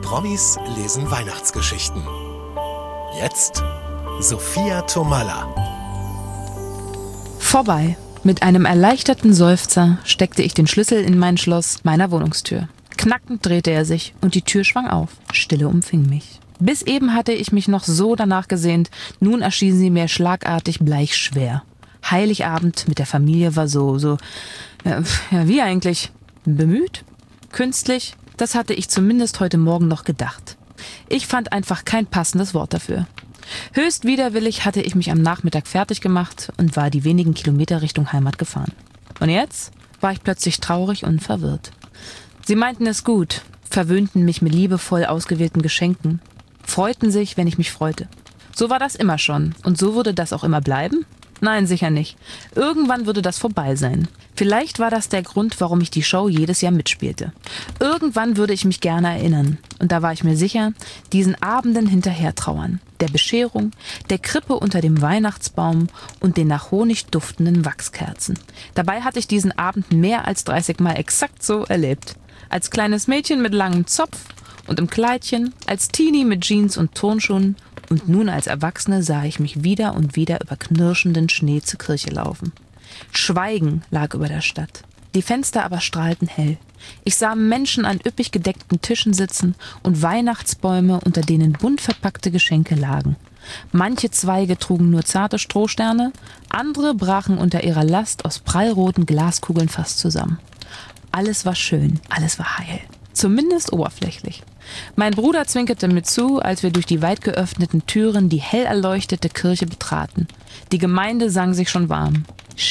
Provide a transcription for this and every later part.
Promis lesen Weihnachtsgeschichten. Jetzt Sophia Tomalla. Vorbei. Mit einem erleichterten Seufzer steckte ich den Schlüssel in mein Schloss meiner Wohnungstür. Knackend drehte er sich und die Tür schwang auf. Stille umfing mich. Bis eben hatte ich mich noch so danach gesehnt, nun erschien sie mir schlagartig bleichschwer. Heiligabend mit der Familie war wie eigentlich? Bemüht? Künstlich? Das hatte ich zumindest heute Morgen noch gedacht. Ich fand einfach kein passendes Wort dafür. Höchst widerwillig hatte ich mich am Nachmittag fertig gemacht und war die wenigen Kilometer Richtung Heimat gefahren. Und jetzt war ich plötzlich traurig und verwirrt. Sie meinten es gut, verwöhnten mich mit liebevoll ausgewählten Geschenken, freuten sich, wenn ich mich freute. So war das immer schon. Und so würde das auch immer bleiben? Nein, sicher nicht. Irgendwann würde das vorbei sein. Vielleicht war das der Grund, warum ich die Show jedes Jahr mitspielte. Irgendwann würde ich mich gerne erinnern. Und da war ich mir sicher, diesen Abenden hinterher trauern. Der Bescherung, der Krippe unter dem Weihnachtsbaum und den nach Honig duftenden Wachskerzen. Dabei hatte ich diesen Abend mehr als 30 Mal exakt so erlebt. Als kleines Mädchen mit langem Zopf und im Kleidchen, als Teenie mit Jeans und Turnschuhen. Und nun als Erwachsene sah ich mich wieder und wieder über knirschenden Schnee zur Kirche laufen. Schweigen lag über der Stadt. Die Fenster aber strahlten hell. Ich sah Menschen an üppig gedeckten Tischen sitzen und Weihnachtsbäume, unter denen bunt verpackte Geschenke lagen. Manche Zweige trugen nur zarte Strohsterne, andere brachen unter ihrer Last aus prallroten Glaskugeln fast zusammen. Alles war schön, alles war heil. Zumindest oberflächlich. Mein Bruder zwinkerte mir zu, als wir durch die weit geöffneten Türen die hell erleuchtete Kirche betraten. Die Gemeinde sang sich schon warm.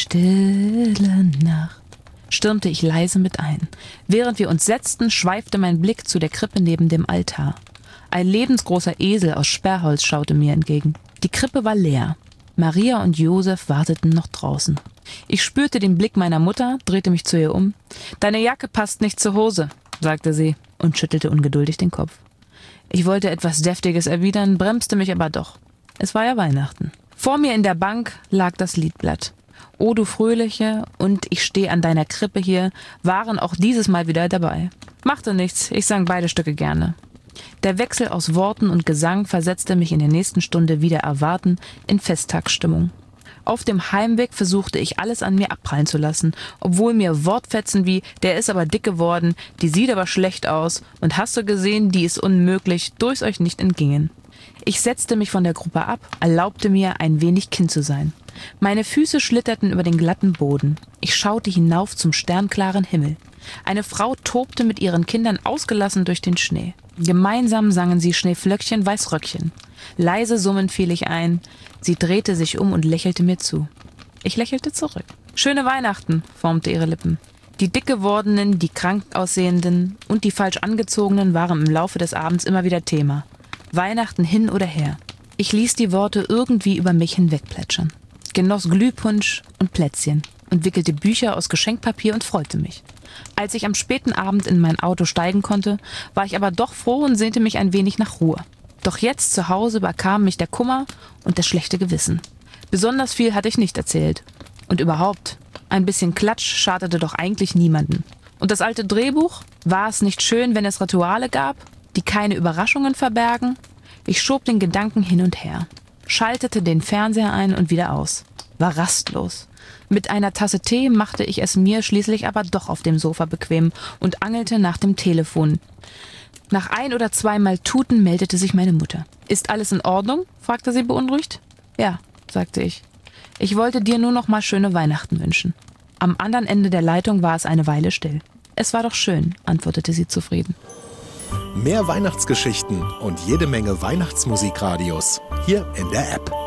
Stille Nacht, stürmte ich leise mit ein. Während wir uns setzten, schweifte mein Blick zu der Krippe neben dem Altar. Ein lebensgroßer Esel aus Sperrholz schaute mir entgegen. Die Krippe war leer. Maria und Josef warteten noch draußen. Ich spürte den Blick meiner Mutter, drehte mich zu ihr um. »Deine Jacke passt nicht zur Hose«, sagte sie und schüttelte ungeduldig den Kopf. Ich wollte etwas Deftiges erwidern, bremste mich aber doch. Es war ja Weihnachten. Vor mir in der Bank lag das Liedblatt. »O du Fröhliche« und »Ich steh an deiner Krippe hier« waren auch dieses Mal wieder dabei. Machte nichts, ich sang beide Stücke gerne. Der Wechsel aus Worten und Gesang versetzte mich in der nächsten Stunde wieder erwarten in Festtagsstimmung. Auf dem Heimweg versuchte ich alles an mir abprallen zu lassen, obwohl mir Wortfetzen wie »der ist aber dick geworden«, »die sieht aber schlecht aus« und »hast du gesehen, die ist unmöglich« durchs euch nicht entgingen. Ich setzte mich von der Gruppe ab, erlaubte mir, ein wenig Kind zu sein. Meine Füße schlitterten über den glatten Boden. Ich schaute hinauf zum sternklaren Himmel. Eine Frau tobte mit ihren Kindern ausgelassen durch den Schnee. Gemeinsam sangen sie Schneeflöckchen, Weißröckchen. Leise summend fiel ich ein. Sie drehte sich um und lächelte mir zu. Ich lächelte zurück. »Schöne Weihnachten«, formte ihre Lippen. Die dick gewordenen, die krank aussehenden und die falsch angezogenen waren im Laufe des Abends immer wieder Thema. Weihnachten hin oder her. Ich ließ die Worte irgendwie über mich hinwegplätschern. Genoss Glühpunsch und Plätzchen und wickelte Bücher aus Geschenkpapier und freute mich. Als ich am späten Abend in mein Auto steigen konnte, war ich aber doch froh und sehnte mich ein wenig nach Ruhe. Doch jetzt zu Hause überkam mich der Kummer und das schlechte Gewissen. Besonders viel hatte ich nicht erzählt. Und überhaupt, ein bisschen Klatsch schadete doch eigentlich niemanden. Und das alte Drehbuch? War es nicht schön, wenn es Rituale gab, die keine Überraschungen verbergen? Ich schob den Gedanken hin und her, schaltete den Fernseher ein und wieder aus. War rastlos. Mit einer Tasse Tee machte ich es mir schließlich aber doch auf dem Sofa bequem und angelte nach dem Telefon. Nach 1 oder 2 Mal Tuten meldete sich meine Mutter. »Ist alles in Ordnung?« fragte sie beunruhigt. »Ja«, sagte ich. »Ich wollte dir nur noch mal schöne Weihnachten wünschen.« Am anderen Ende der Leitung war es eine Weile still. »Es war doch schön«, antwortete sie zufrieden. Mehr Weihnachtsgeschichten und jede Menge Weihnachtsmusikradios hier in der App.